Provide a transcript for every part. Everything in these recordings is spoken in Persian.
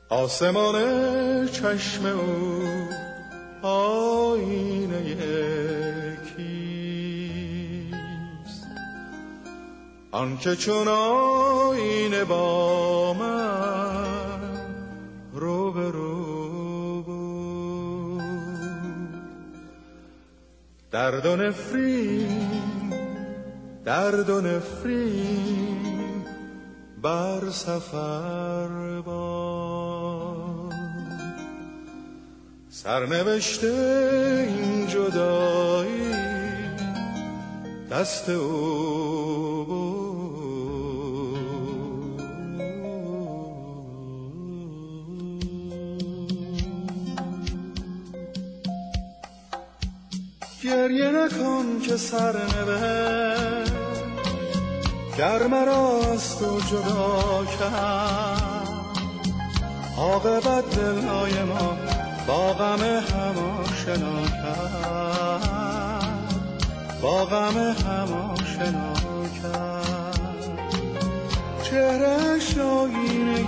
آسمان چشم او آینه کیست؟ آنکه چون آینه با من روبرو بود. درد و نفرین بر سفر باد. سرنوشت این جدایی دست او بود. گریه نکن که سرنوشت گر مرا از تو جدا کرد. عاقبت دلهای ما با غم هم آشنا کرد، با غم هم آشنا کرد. چهره‌اش آینه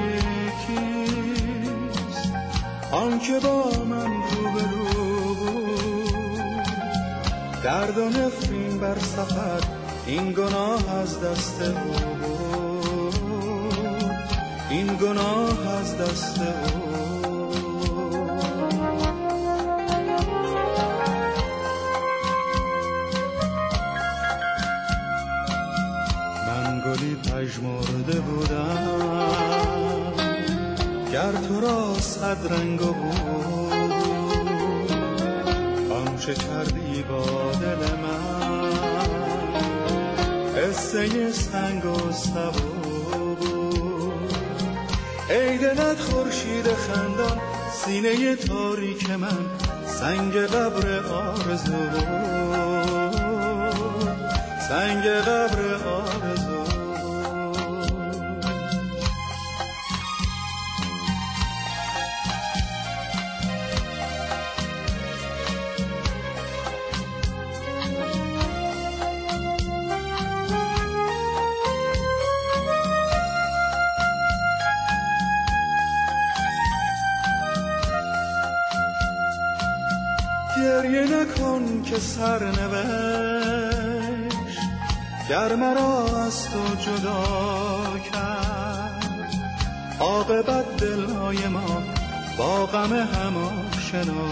کیست؟ آنکه با من روبرو بود. درد و نفرین بر سفر این گناه از دست او بود. این گناه از دست او. گلی پژمرده بودم گر تو را صد رنگ بود. آنچه کردی با دل من قصه سنگ و سبو بود. ای دلت خورشید خندان سینه تاریک من سنگ قبر آرزو بود. سنگ قبر آرزو. گریه نکن که سرنوشت گر مرا از تو جدا کرد. عاقبت دلهای ما با غم هم آشنا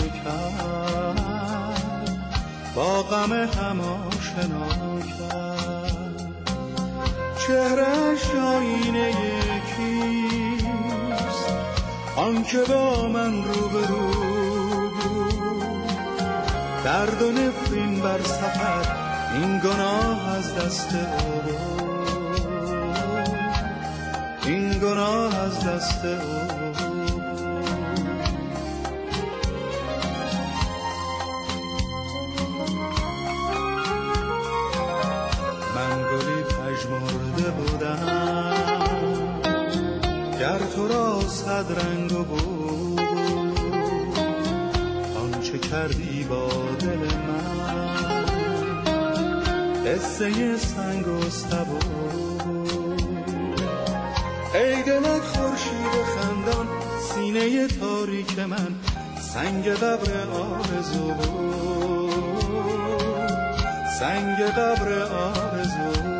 کرد، با غم هم آشنا کرد. چهره‌اش آینه کیست؟ آنکه با من روبرو بود. درد و نفرین بر سفر این گناه از دست او بود. این گناه از دست او. من گلی پژمرده بودم گر تو را صد رنگ بود. آنچه کردی با دل من قصه سنگ و سبو. ای دلت خورشید خندان سینه تاریک من سنگ قبر آرزو بود. سنگ قبر آرزو.